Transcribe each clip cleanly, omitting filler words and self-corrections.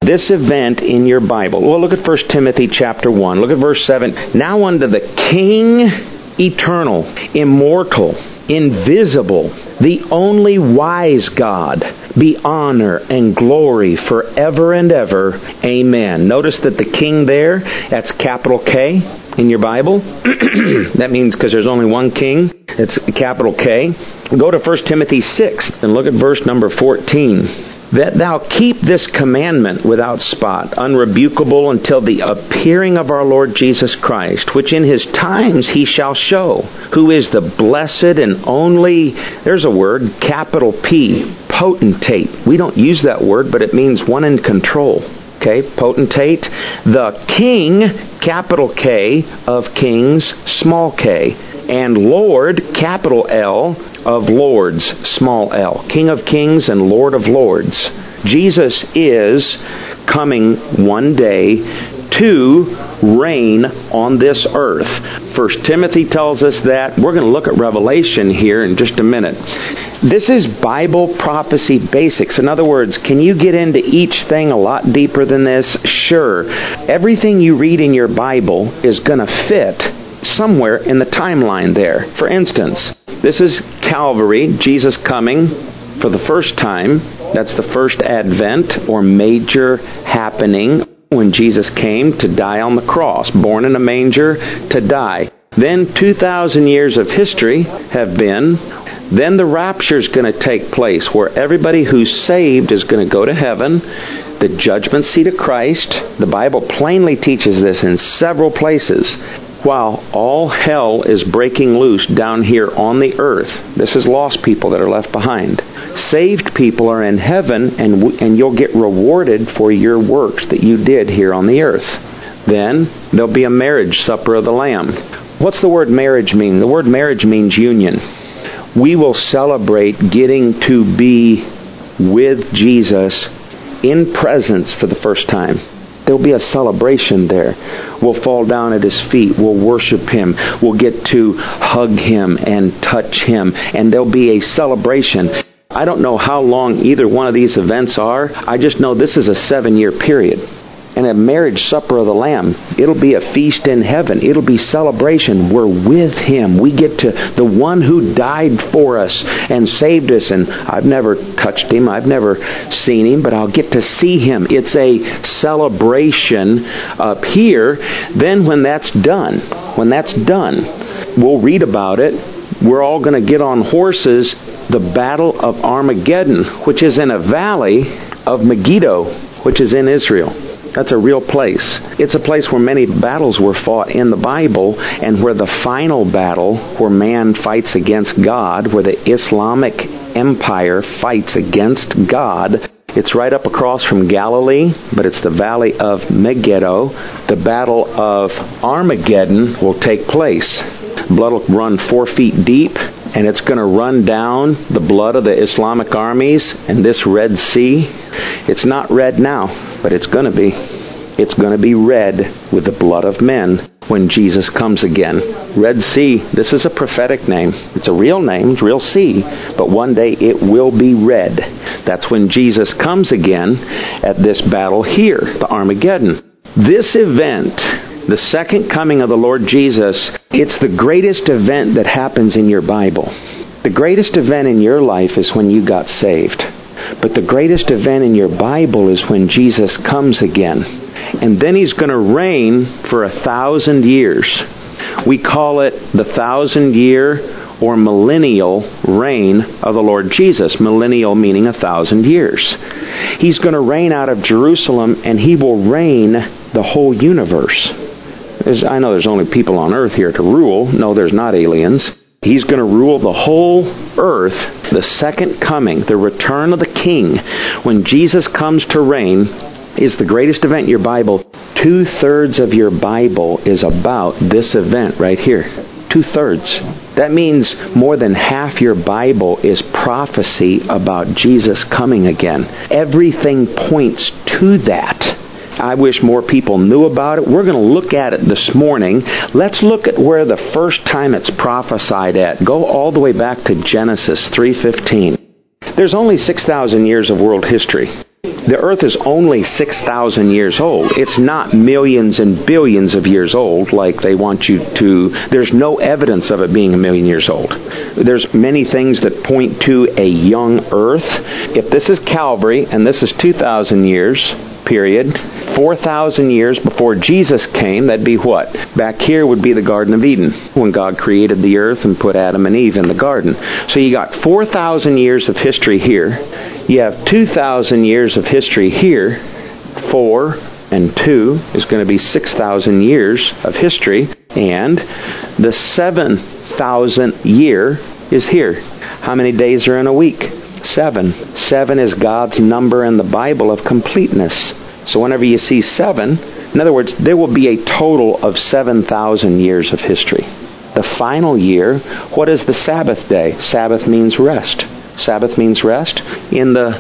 this event in your Bible. Well, look at 1 Timothy chapter 1. Look at verse 7. Now unto the King eternal, immortal, invisible, the only wise God, be honor and glory forever and ever. Amen. Notice that the King there, that's capital K in your Bible. That means because there's only one King, it's capital K. Go to 1 Timothy 6 and look at verse number 14. That thou keep this commandment without spot, unrebukable until the appearing of our Lord Jesus Christ, which in his times he shall show, who is the blessed and only, there's a word, capital P, potentate. We don't use that word, but it means one in control. Okay, potentate. The King, capital K, of kings, small k, and Lord, capital L, of lords, small l. King of kings and Lord of lords. Jesus is coming one day to reign on this earth. 1 Timothy tells us that. We're going to look at Revelation here in just a minute. This is Bible prophecy basics. In other words, can you get into each thing a lot deeper than this? Sure. Everything you read in your Bible is going to fit somewhere in the timeline there. For instance, this is Calvary, Jesus coming for the first time. That's the first advent or major happening when Jesus came to die on the cross, born in a manger to die. Then 2,000 years of history have been. Then the rapture is going to take place where everybody who's saved is going to go to heaven. The judgment seat of Christ. The Bible plainly teaches this in several places. While all hell is breaking loose down here on the earth. This is lost people that are left behind. Saved people are in heaven, and you'll get rewarded for your works that you did here on the earth. Then there'll be a marriage supper of the Lamb. What's the word marriage mean? The word marriage means union. We will celebrate getting to be with Jesus in presence for the first time. There'll be a celebration there. We'll fall down at his feet. We'll worship him. We'll get to hug him and touch him. And there'll be a celebration. I don't know how long either one of these events are. I just know this is a 7-year period. And a marriage supper of the Lamb. It'll be a feast in heaven. It'll be celebration. We're with him. We get to the one who died for us and saved us. And I've never touched him. I've never seen him, but I'll get to see him. It's a celebration up here. Then when that's done, we'll read about it. We're all going to get on horses. The Battle of Armageddon, which is in a valley of Megiddo, which is in Israel. That's a real place. It's a place where many battles were fought in the Bible, and where the final battle, where man fights against God, where the Islamic Empire fights against God, it's right up across from Galilee, but it's the valley of Megiddo. The Battle of Armageddon will take place. Blood will run 4 feet deep, and it's going to run down the blood of the Islamic armies and this Red Sea. It's not red now, but it's going to be. It's going to be red with the blood of men when Jesus comes again. Red Sea, this is a prophetic name. It's a real name, it's a real sea, but one day it will be red. That's when Jesus comes again at this battle here, the Armageddon. This event, the second coming of the Lord Jesus, it's the greatest event that happens in your Bible. The greatest event in your life is when you got saved. But the greatest event in your Bible is when Jesus comes again. And then he's going to reign for 1,000 years. We call it the 1,000-year or millennial reign of the Lord Jesus. Millennial meaning 1,000 years. He's going to reign out of Jerusalem, and he will reign the whole universe. I know there's only people on earth here to rule. No, there's not aliens. He's going to rule the whole earth. The second coming, the return of the King, when Jesus comes to reign, is the greatest event in your Bible. 2/3 of your Bible is about this event right here. 2/3. That means more than half your Bible is prophecy about Jesus coming again. Everything points to that. I wish more people knew about it. We're going to look at it this morning. Let's look at where the first time it's prophesied at. Go all the way back to Genesis 3:15. There's only 6,000 years of world history. The earth is only 6,000 years old. It's not millions and billions of years old like they want you to. There's no evidence of it being a million years old. There's many things that point to a young earth. If this is Calvary and this is 2,000 years, period, 4,000 years before Jesus came, that'd be what? Back here would be the Garden of Eden, when God created the earth and put Adam and Eve in the garden. So you got 4,000 years of history here. You have 2,000 years of history here. 4 and 2 is going to be 6,000 years of history. And the 7,000th year is here. How many days are in a week? 7. 7 is God's number in the Bible of completeness. So whenever you see 7, in other words, there will be a total of 7,000 years of history. The final year, what is the Sabbath day? Sabbath means rest. Sabbath means rest. In the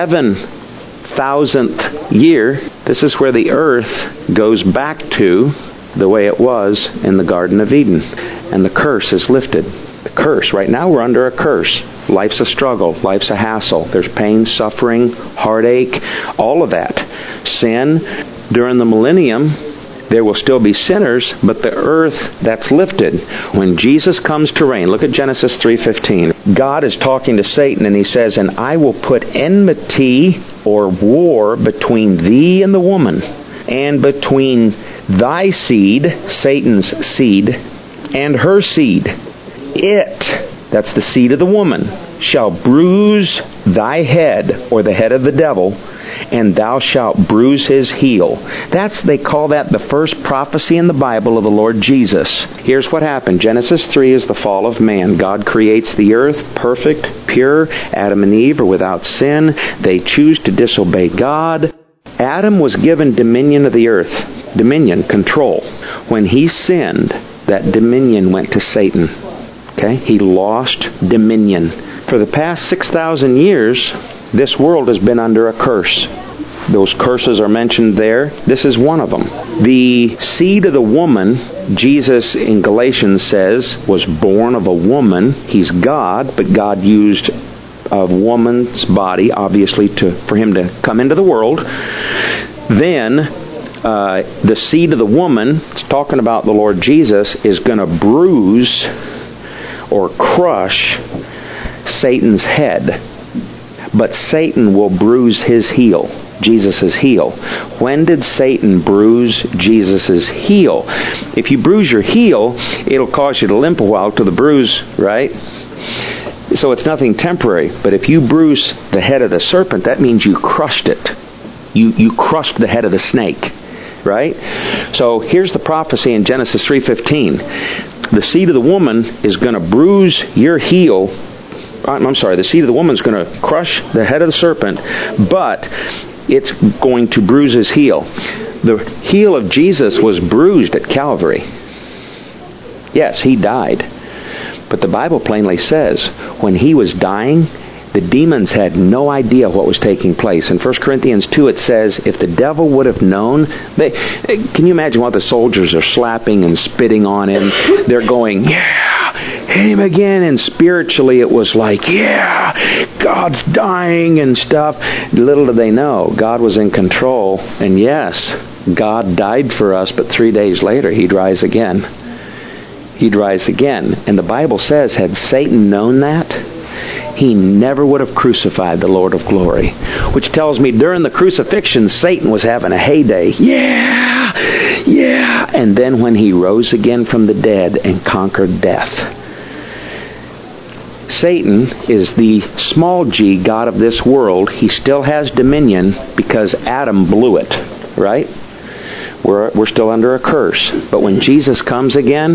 7,000th year, this is where the earth goes back to the way it was in the Garden of Eden. And the curse is lifted. The curse. Right now we're under a curse. Life's a struggle. Life's a hassle. There's pain, suffering, heartache, all of that. Sin. During the millennium, there will still be sinners, but the earth, that's lifted. When Jesus comes to reign, look at Genesis 3:15. God is talking to Satan and he says, "And I will put enmity or war between thee and the woman, and between thy seed," Satan's seed, "and her seed. It," that's the seed of the woman, "shall bruise thy head," or the head of the devil, "and thou shalt bruise his heel." They call that the first prophecy in the Bible of the Lord Jesus. Here's what happened. Genesis 3 is the fall of man. God creates the earth perfect, pure. Adam and Eve are without sin. They choose to disobey God. Adam was given dominion of the earth. Dominion, control. When he sinned, that dominion went to Satan. Okay? He lost dominion. For the past 6,000 years, this world has been under a curse. Those curses are mentioned there. This is one of them. The seed of the woman, Jesus in Galatians says, was born of a woman. He's God, but God used a woman's body, obviously, for him to come into the world. Then, the seed of the woman, it's talking about the Lord Jesus, is going to bruise or crush Satan's head. But Satan will bruise his heel, Jesus' heel. When did Satan bruise Jesus' heel? If you bruise your heel, it'll cause you to limp a while to the bruise, right? So it's nothing temporary. But if you bruise the head of the serpent, that means you crushed it. You crushed the head of the snake, right? So here's the prophecy in Genesis 3:15. The seed of the woman is going to bruise your heel. The seed of the woman is going to crush the head of the serpent, but it's going to bruise his heel. The heel of Jesus was bruised at Calvary. Yes, he died. But the Bible plainly says, when he was dying, the demons had no idea what was taking place. In 1 Corinthians 2 it says, if the devil would have known, can you imagine what the soldiers are slapping and spitting on him? They're going, yeah, hit him again. And spiritually it was like, yeah, God's dying and stuff. Little did they know, God was in control. And yes, God died for us, but 3 days later He'd rise again. He'd rise again. And the Bible says, had Satan known that, he never would have crucified the Lord of glory. Which tells me during the crucifixion, Satan was having a heyday. Yeah! Yeah! And then when he rose again from the dead and conquered death. Satan is the small g god of this world. He still has dominion because Adam blew it. Right? We're still under a curse. But when Jesus comes again,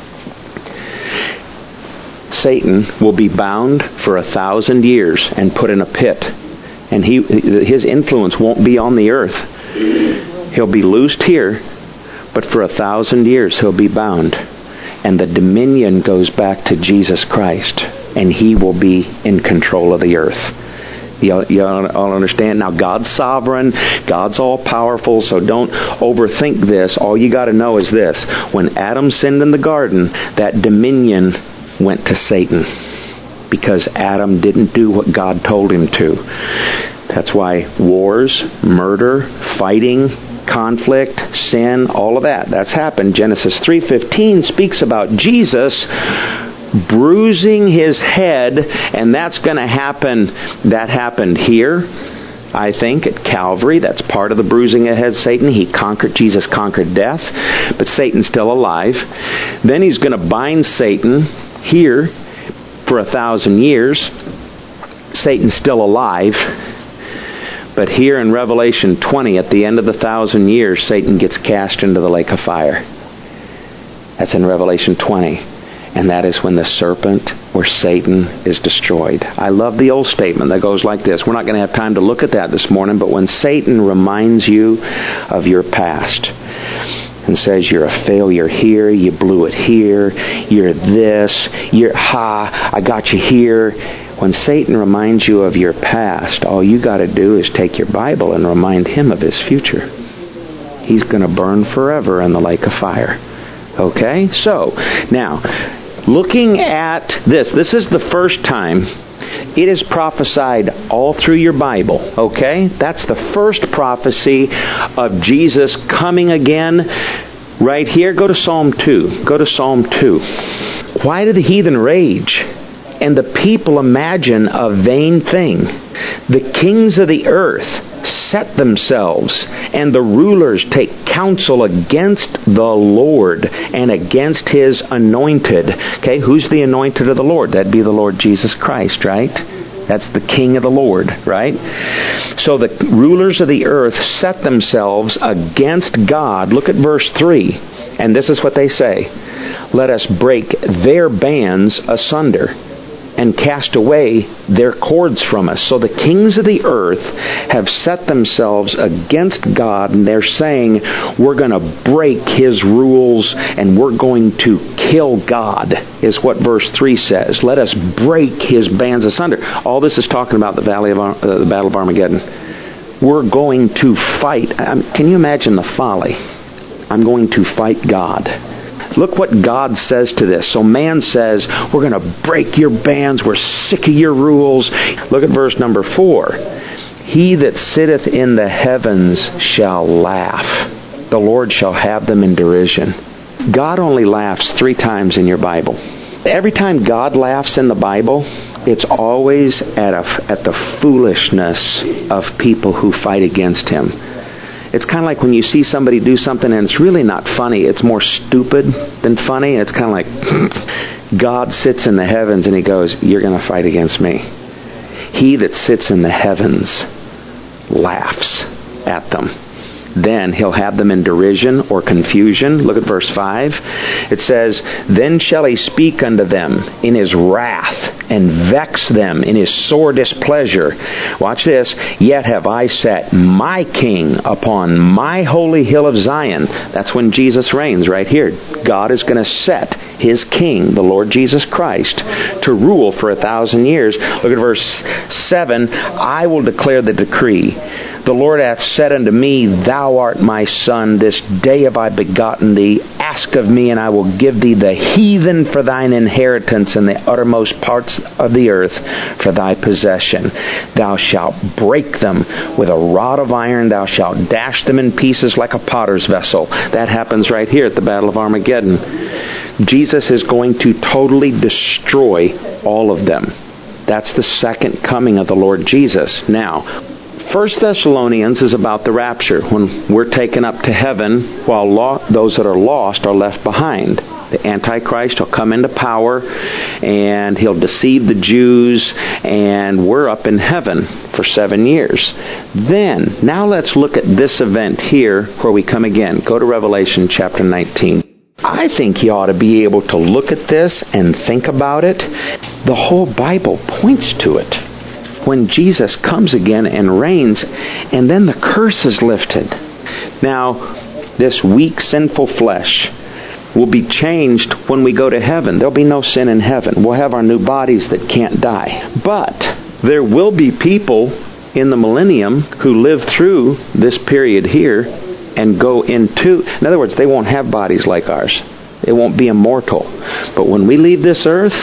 Satan will be bound for 1,000 years and put in a pit. And his influence won't be on the earth. He'll be loosed here, but for 1,000 years he'll be bound. And the dominion goes back to Jesus Christ. And He will be in control of the earth. You all understand? Now, God's sovereign. God's all-powerful, so don't overthink this. All you got to know is this. When Adam sinned in the garden, that dominion went to Satan because Adam didn't do what God told him to. That's why wars, murder, fighting, conflict, sin, all of that's happened. Genesis 3:15 speaks about Jesus bruising his head, and that's going to happen. That happened here, I think, at Calvary. That's part of the bruising ahead of Satan. Jesus conquered death, but Satan's still alive. Then he's going to bind Satan here for 1,000 years. Satan's still alive. But here in Revelation 20, at the end of the 1,000 years, Satan gets cast into the lake of fire. That's in Revelation 20. And that is when the serpent, or Satan, is destroyed. I love the old statement that goes like this. We're not going to have time to look at that this morning, but when Satan reminds you of your past and says you're a failure here, you blew it here, you're this, I got you here. When Satan reminds you of your past, all you got to do is take your Bible and remind him of his future. He's going to burn forever in the lake of fire. Okay? So, now, looking at this is the first time it is prophesied all through your Bible. Okay? That's the first prophecy of Jesus coming again right here. Go to Psalm 2. Go to Psalm 2. Why do the heathen rage and the people imagine a vain thing? The kings of the earth set themselves, and the rulers take counsel against the Lord and against his anointed. Okay, who's the anointed of the Lord? That'd be the Lord Jesus Christ, right? That's the King of the Lord, right? So the rulers of the earth set themselves against God. Look at verse 3. And this is what they say. Let us break their bands asunder and cast away their cords from us. So the kings of the earth have set themselves against God, and they're saying, we're going to break his rules and we're going to kill God, is what verse 3 says. Let us break his bands asunder. All this is talking about the Battle of Armageddon. We're going to fight. Can you imagine the folly? I'm going to fight God. Look what God says to this. So man says, we're going to break your bands. We're sick of your rules. Look at verse number 4. He that sitteth in the heavens shall laugh. The Lord shall have them in derision. God only laughs 3 times in your Bible. Every time God laughs in the Bible, it's always at the foolishness of people who fight against him. It's kind of like when you see somebody do something and it's really not funny. It's more stupid than funny. It's kind of like God sits in the heavens and he goes, you're going to fight against me. He that sits in the heavens laughs at them. Then he'll have them in derision or confusion. Look at verse 5. It says, then shall he speak unto them in his wrath and vex them in his sore displeasure. Watch this. Yet have I set my king upon my holy hill of Zion. That's when Jesus reigns right here. God is going to set his king, the Lord Jesus Christ, to rule for 1,000 years. Look at verse 7. I will declare the decree. The Lord hath said unto me, thou art my son, this day have I begotten thee. Ask of me, and I will give thee the heathen for thine inheritance, and the uttermost parts of the earth for thy possession. Thou shalt break them with a rod of iron. Thou shalt dash them in pieces like a potter's vessel. That happens right here at the Battle of Armageddon. Jesus is going to totally destroy all of them. That's the second coming of the Lord Jesus. Now, 1 Thessalonians is about the rapture, when we're taken up to heaven while those that are lost are left behind. The Antichrist will come into power and he'll deceive the Jews, and we're up in heaven for 7 years. Then, now let's look at this event here where we come again. Go to Revelation chapter 19. I think you ought to be able to look at this and think about it. The whole Bible points to it. When Jesus comes again and reigns, and then the curse is lifted. Now, this weak, sinful flesh will be changed when we go to heaven. There'll be no sin in heaven. We'll have our new bodies that can't die. But there will be people in the millennium who live through this period here and go into... In other words, they won't have bodies like ours. They won't be immortal. But when we leave this earth,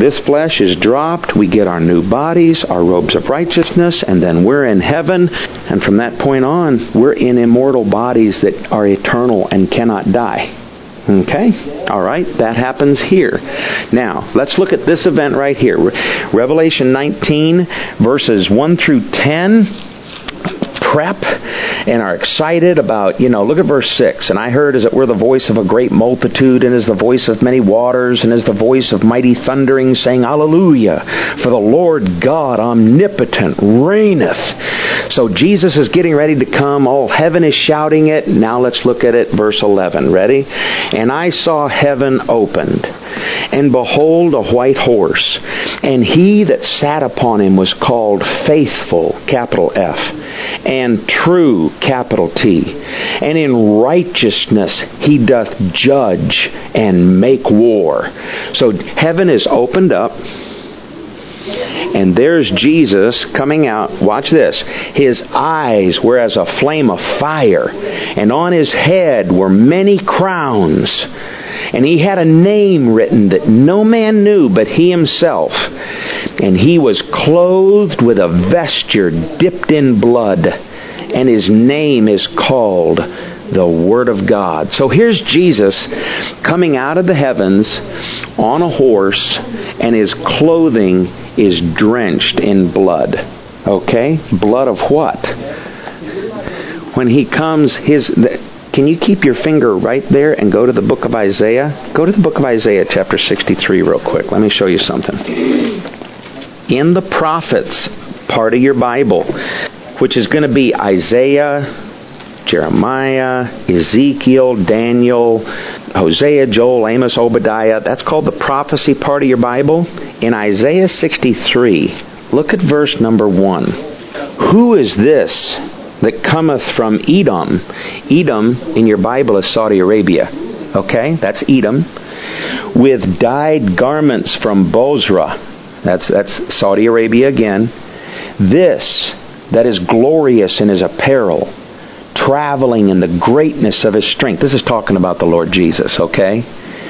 This flesh is dropped. We get our new bodies, our robes of righteousness, and then we're in heaven. And from that point on, we're in immortal bodies that are eternal and cannot die. Okay? All right, that happens here. Now, let's look at this event right here. Revelation 19, verses 1 through 10. Prep and are excited about, look at verse 6. And I heard as it were the voice of a great multitude, and as the voice of many waters, and as the voice of mighty thundering, saying, Hallelujah! For the Lord God omnipotent reigneth. So Jesus is getting ready to come. All heaven is shouting it. Now let's look at it, verse 11. Ready? And I saw heaven opened, and behold, a white horse. And he that sat upon him was called Faithful, capital F, and True, capital T. And in righteousness he doth judge and make war. So heaven is opened up, and there's Jesus coming out. Watch this. His eyes were as a flame of fire, and on his head were many crowns. And he had a name written that no man knew but he himself. And he was clothed with a vesture dipped in blood. And his name is called the Word of God. So here's Jesus coming out of the heavens on a horse, and his clothing is drenched in blood. Okay? Blood of what? When he comes, can you keep your finger right there and go to the book of Isaiah? Go to the book of Isaiah chapter 63 real quick. Let me show you something. In the prophets part of your Bible, which is going to be Isaiah, Jeremiah, Ezekiel, Daniel, Hosea, Joel, Amos, Obadiah. That's called the prophecy part of your Bible. In Isaiah 63, look at verse number 1. Who is this that cometh from Edom? Edom in your Bible is Saudi Arabia. Okay, that's Edom. With dyed garments from Bozrah. That's Saudi Arabia again. This that is glorious in his apparel, traveling in the greatness of his strength. This is talking about the Lord Jesus, okay?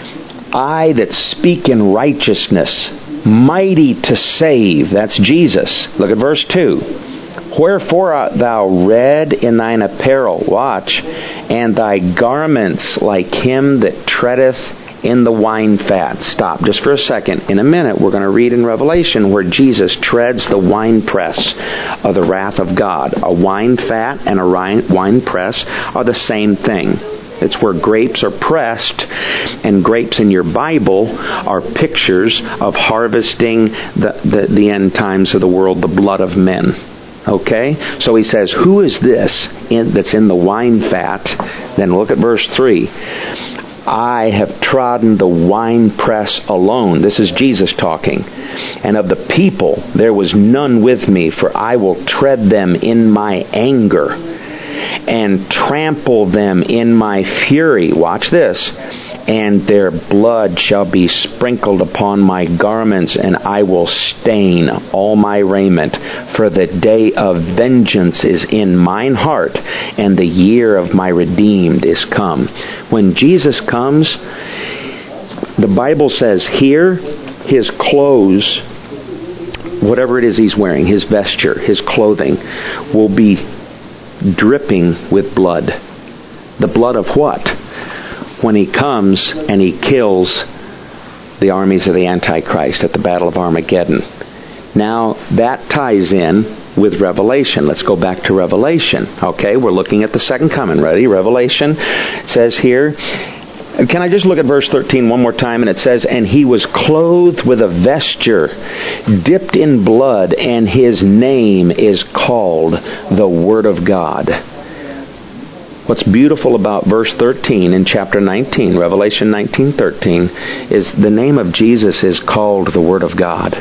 I that speak in righteousness, mighty to save. That's Jesus. Look at verse 2. Wherefore art thou red in thine apparel? Watch. And thy garments like him that treadeth in the wine fat. Stop just for a second. In a minute, we're going to read in Revelation where Jesus treads the winepress of the wrath of God. A wine fat and a wine press are the same thing. It's where grapes are pressed, and grapes in your Bible are pictures of harvesting the end times of the world, the blood of men. Okay? So he says, who is this that's in the wine fat? Then look at verse 3. I have trodden the winepress alone. This is Jesus talking. And of the people there was none with me, for I will tread them in my anger and trample them in my fury. Watch this. And their blood shall be sprinkled upon my garments, and I will stain all my raiment. For the day of vengeance is in mine heart, and the year of my redeemed is come. When Jesus comes, the Bible says here, his clothes, whatever it is he's wearing, his vesture, his clothing, will be dripping with blood. The blood of what? When he comes and he kills the armies of the Antichrist at the Battle of Armageddon. Now, that ties in with Revelation. Let's go back to Revelation. Okay, we're looking at the second coming. Ready? Revelation says here, can I just look at verse 13 one more time? And it says, and he was clothed with a vesture dipped in blood, and his name is called the Word of God. What's beautiful about verse 13 in chapter 19, Revelation 19:13, is the name of Jesus is called the Word of God.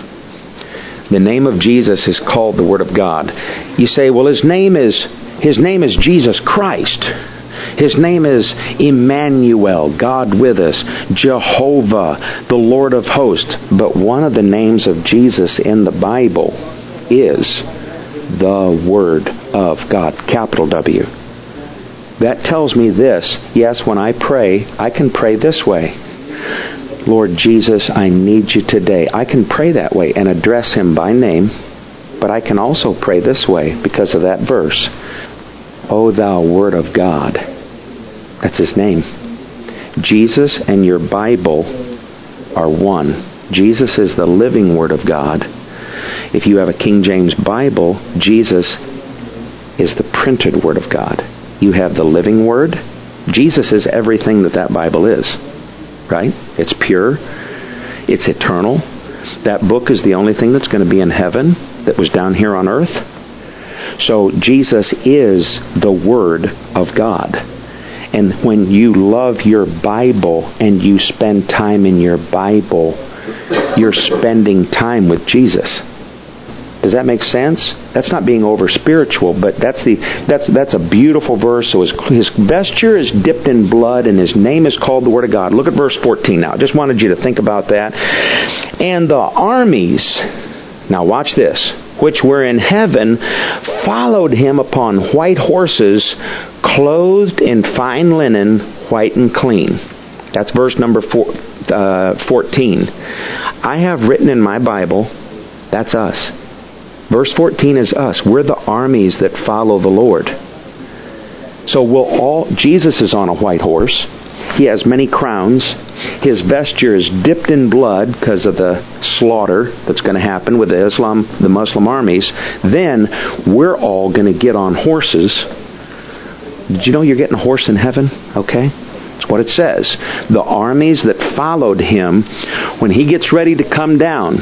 The name of Jesus is called the Word of God. You say, well, his name is Jesus Christ. His name is Emmanuel, God with us, Jehovah, the Lord of hosts. But one of the names of Jesus in the Bible is the Word of God, capital W. That tells me this. Yes, when I pray, I can pray this way. Lord Jesus, I need you today. I can pray that way and address him by name, but I can also pray this way because of that verse. O thou Word of God. That's his name. Jesus and your Bible are one. Jesus is the living Word of God. If you have a King James Bible, Jesus is the printed Word of God. You have the living Word. Jesus is everything that Bible is. Right? It's pure. It's eternal. That book is the only thing that's going to be in heaven that was down here on earth. So Jesus is the Word of God. And when you love your Bible and you spend time in your Bible, you're spending time with Jesus. Does that make sense? That's not being over spiritual, but that's a beautiful verse. So his vesture is dipped in blood, and his name is called the Word of God. Look at verse 14 now. I just wanted you to think about that. And the armies, now watch this, which were in heaven, followed him upon white horses, clothed in fine linen, white and clean. That's verse number 14. I have written in my Bible, that's us. Verse 14 is us. We're the armies that follow the Lord. So Jesus is on a white horse. He has many crowns. His vesture is dipped in blood because of the slaughter that's going to happen with the Muslim armies. Then we're all going to get on horses. Did you know you're getting a horse in heaven? Okay. That's what it says. The armies that followed him, when he gets ready to come down,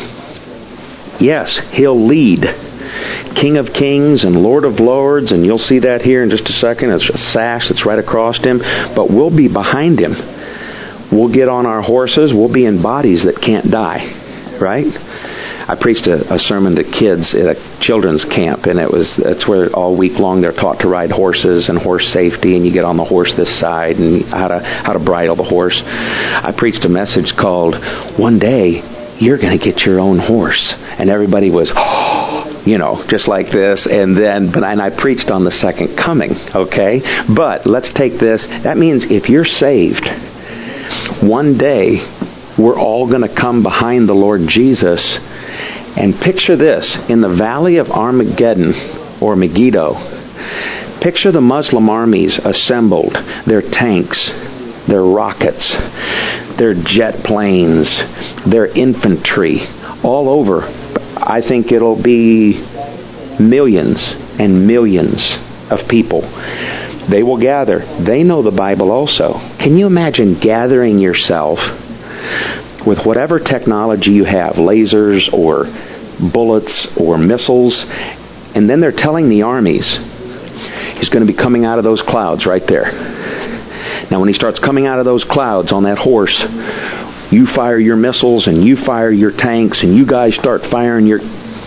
yes, he'll lead. King of Kings and Lord of Lords, and you'll see that here in just a second. It's a sash that's right across him. But we'll be behind him. We'll get on our horses. We'll be in bodies that can't die. Right? I preached a sermon to kids at a children's camp, and that's where all week long they're taught to ride horses and horse safety, and you get on the horse this side and how to bridle the horse. I preached a message called, One Day You're Going to Get Your Own Horse. And everybody was, just like this. And I preached on the second coming, okay? But let's take this. That means if you're saved, one day we're all going to come behind the Lord Jesus. And picture this, in the valley of Armageddon, or Megiddo, picture the Muslim armies assembled, their tanks, their rockets, their jet planes, their infantry, all over. I think it'll be millions and millions of people. They will gather. They know the Bible also. Can you imagine gathering yourself with whatever technology you have, lasers or bullets or missiles, and then they're telling the armies, he's going to be coming out of those clouds right there. Now when he starts coming out of those clouds on that horse, you fire your missiles and you fire your tanks and you guys start firing your...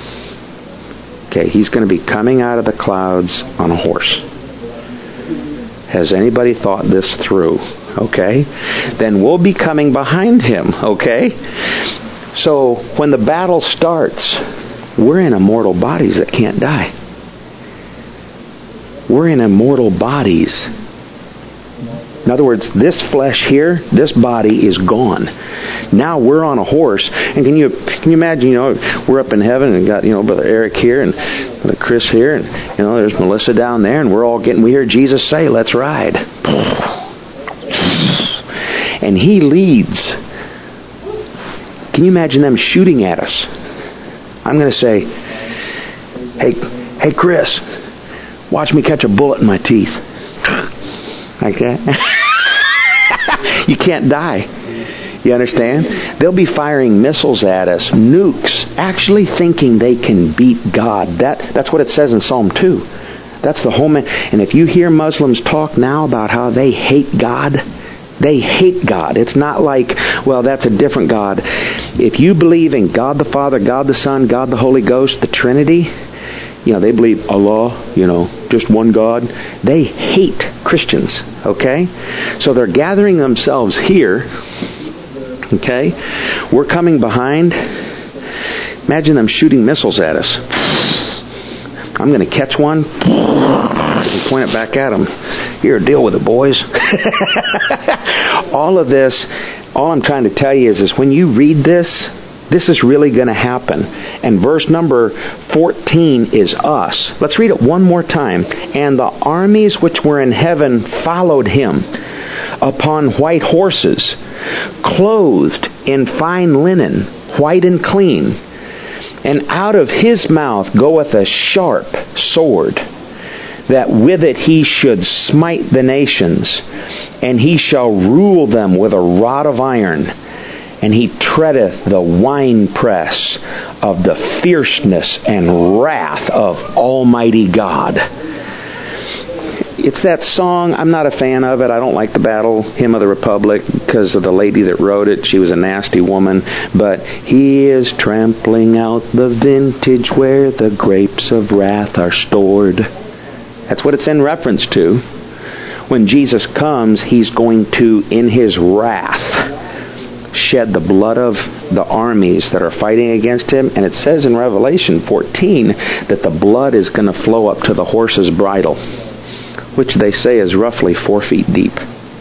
Okay, he's going to be coming out of the clouds on a horse. Has anybody thought this through? Okay? Then we'll be coming behind him. Okay? So when the battle starts, we're in immortal bodies that can't die. We're in immortal bodies. In other words, this flesh here, this body is gone. Now we're on a horse, and can you imagine? We're up in heaven and got Brother Eric here and Brother Chris here, and there's Melissa down there, and we hear Jesus say, "Let's ride." And he leads. Can you imagine them shooting at us? I'm going to say, "Hey, Chris, watch me catch a bullet in my teeth." Like that. You can't die. You understand? They'll be firing missiles at us, nukes, actually thinking they can beat God. That's what it says in Psalm 2. That's the whole... And if you hear Muslims talk now about how they hate God, they hate God. It's not like, well, that's a different God. If you believe in God the Father, God the Son, God the Holy Ghost, the Trinity... they believe Allah, just one God. They hate Christians, okay? So they're gathering themselves here, okay? We're coming behind. Imagine them shooting missiles at us. I'm going to catch one and point it back at them. Here, deal with it, boys. All of this, All I'm trying to tell you is when you read this, this is really going to happen. And verse number 14 is us. Let's read it one more time. And the armies which were in heaven followed him upon white horses, clothed in fine linen, white and clean. And out of his mouth goeth a sharp sword, that with it he should smite the nations, and he shall rule them with a rod of iron. And he treadeth the winepress of the fierceness and wrath of Almighty God. It's that song. I'm not a fan of it. I don't like the Battle Hymn of the Republic because of the lady that wrote it. She was a nasty woman. But he is trampling out the vintage where the grapes of wrath are stored. That's what it's in reference to. When Jesus comes, he's going to, in his wrath, shed the blood of the armies that are fighting against him. And it says in Revelation 14 that the blood is going to flow up to the horse's bridle, which they say is roughly 4 feet deep.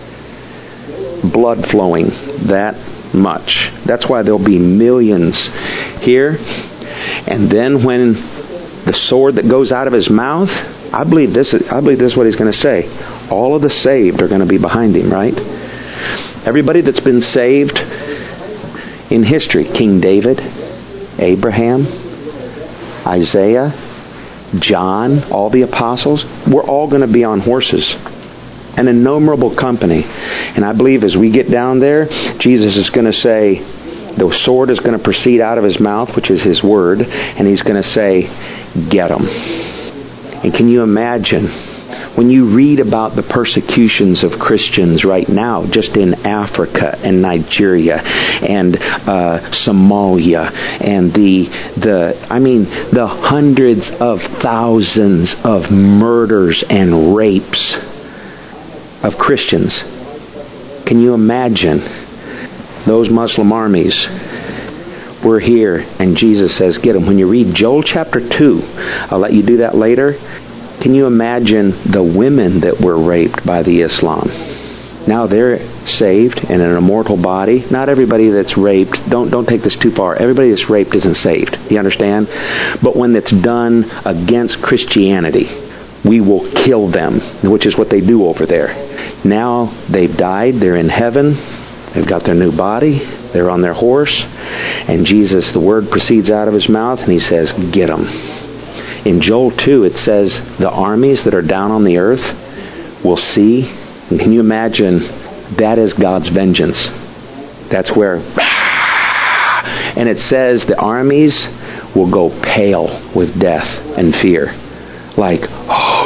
Blood flowing that much. That's why there'll be millions here. And then when the sword that goes out of his mouth, I believe this is what he's going to say. All of the saved are going to be behind him, right? Everybody that's been saved in history, King David, Abraham, Isaiah, John, all the apostles, we're all going to be on horses. An innumerable company. And I believe as we get down there, Jesus is going to say, the sword is going to proceed out of his mouth, which is his word, and he's going to say, get them. And can you imagine, when you read about the persecutions of Christians right now, just in Africa and Nigeria and Somalia, and the hundreds of thousands of murders and rapes of Christians, can you imagine those Muslim armies? We're here, and Jesus says, get them. When you read Joel chapter 2, I'll let you do that later. Can you imagine the women that were raped by the Islam? Now they're saved in an immortal body. Not everybody that's raped, don't take this too far. Everybody that's raped isn't saved. You understand? But when it's done against Christianity, we will kill them, which is what they do over there. Now they've died. They're in heaven. They've got their new body. They're on their horse. And Jesus, the word proceeds out of his mouth, and he says, get them. In Joel 2, it says the armies that are down on the earth will see. And can you imagine? That is God's vengeance. That's where... And it says the armies will go pale with death and fear. Like, oh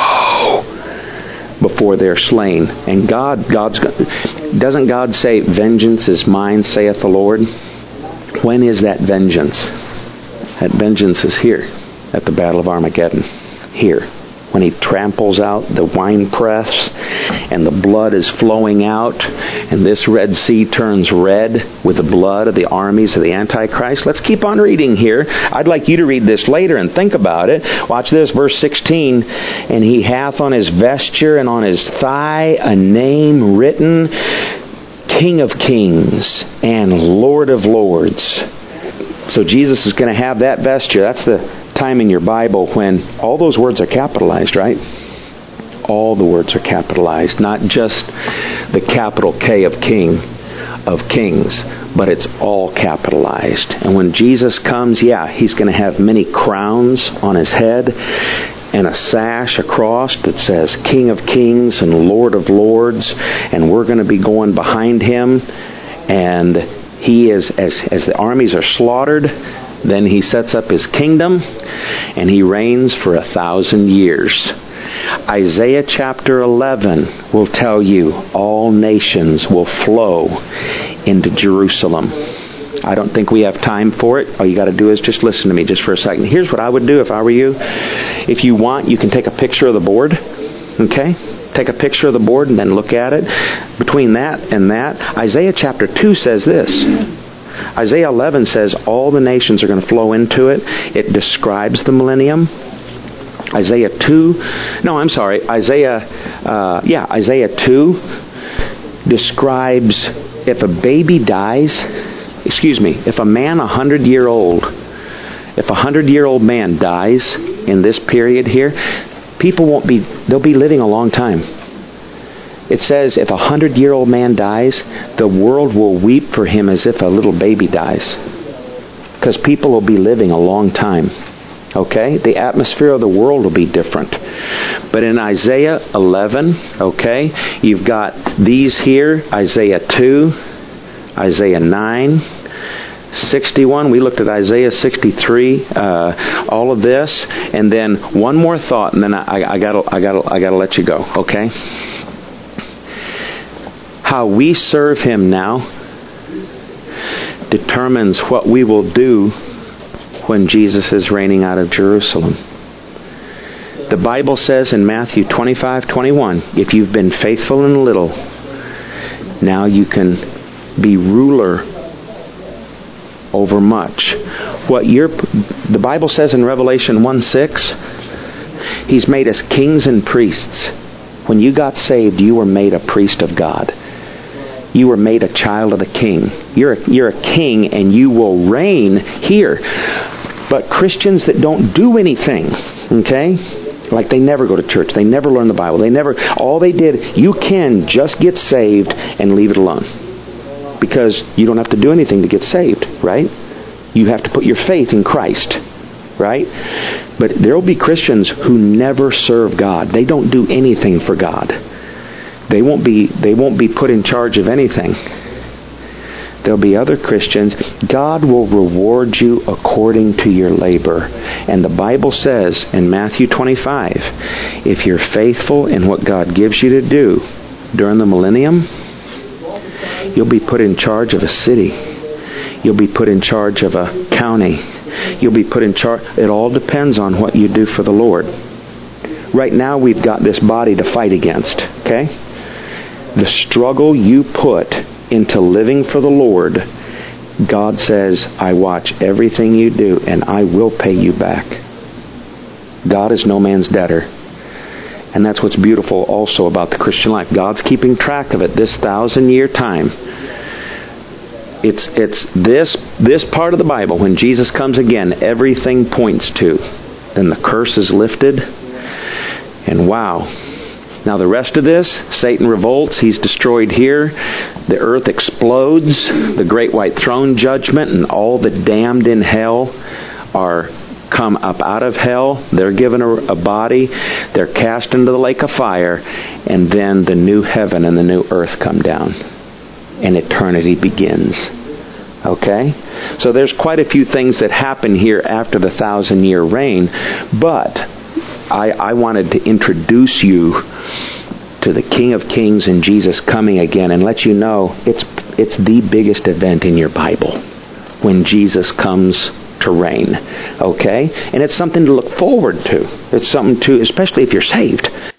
no! Before they're slain. And doesn't God say, vengeance is mine, saith the Lord? When is that vengeance? That vengeance is here. At the Battle of Armageddon. Here. When he tramples out the winepress and the blood is flowing out and this Red Sea turns red with the blood of the armies of the Antichrist. Let's keep on reading here. I'd like you to read this later and think about it. Watch this, verse 16. And he hath on his vesture and on his thigh a name written, King of Kings and Lord of Lords. So Jesus is going to have that vesture. That's the time in your Bible when all those words are capitalized, right? All the words are capitalized, not just the capital K of King, of Kings, but it's all capitalized. And when Jesus comes, he's going to have many crowns on his head and a sash across that says King of Kings and Lord of Lords, and we're going to be going behind him. And he is, as the armies are slaughtered, then he sets up his kingdom, and he reigns for 1,000 years. Isaiah chapter 11 will tell you all nations will flow into Jerusalem. I don't think we have time for it. All you got to do is just listen to me just for a second. Here's what I would do if I were you. If you want, you can take a picture of the board. Okay? Take a picture of the board and then look at it. Between that and that, Isaiah chapter 2 says this. Isaiah 11 says all the nations are going to flow into it. It describes the millennium. Isaiah 2 describes if a baby dies, if a man 100-year-old, if a 100-year-old man dies in this period here, they'll be living a long time. It says if a 100-year-old man dies, the world will weep for him as if a little baby dies. Because people will be living a long time. Okay? The atmosphere of the world will be different. But in Isaiah 11, okay, you've got these here, Isaiah 2, Isaiah 9, 61. We looked at Isaiah 63, all of this, and then one more thought, and then I gotta let you go, okay? How we serve Him now determines what we will do when Jesus is reigning out of Jerusalem. The Bible says in Matthew 25:21, if you've been faithful in little, now you can be ruler over much. The Bible says in Revelation 1:6, He's made us kings and priests. When you got saved, you were made a priest of God. You were made a child of the King. You're a king, and you will reign here. But Christians that don't do anything, okay? Like they never go to church. They never learn the Bible. All they did, you can just get saved and leave it alone. Because you don't have to do anything to get saved, right? You have to put your faith in Christ, right? But there will be Christians who never serve God. They don't do anything for God. They won't be put in charge of anything. There'll be other Christians. God will reward you according to your labor. And the Bible says in Matthew 25, if you're faithful in what God gives you to do during the millennium, you'll be put in charge of a city. You'll be put in charge of a county. You'll be put in charge. It all depends on what you do for the Lord. Right now we've got this body to fight against, okay? The struggle you put into living for the Lord, God says, I watch everything you do and I will pay you back. God is no man's debtor. And that's what's beautiful also about the Christian life. God's keeping track of it this 1,000-year time. It's this part of the Bible, when Jesus comes again, everything points to. Then the curse is lifted. And wow. Now the rest of this, Satan revolts, he's destroyed here. The earth explodes, the great white throne judgment, and all the damned in hell are come up out of hell. They're given a body. They're cast into the lake of fire. And then the new heaven and the new earth come down. And eternity begins. Okay? So there's quite a few things that happen here after the 1,000-year reign. But I wanted to introduce you to the King of Kings and Jesus coming again and let you know it's the biggest event in your Bible when Jesus comes to reign. Okay? And it's something to look forward to. It's something to, especially if you're saved.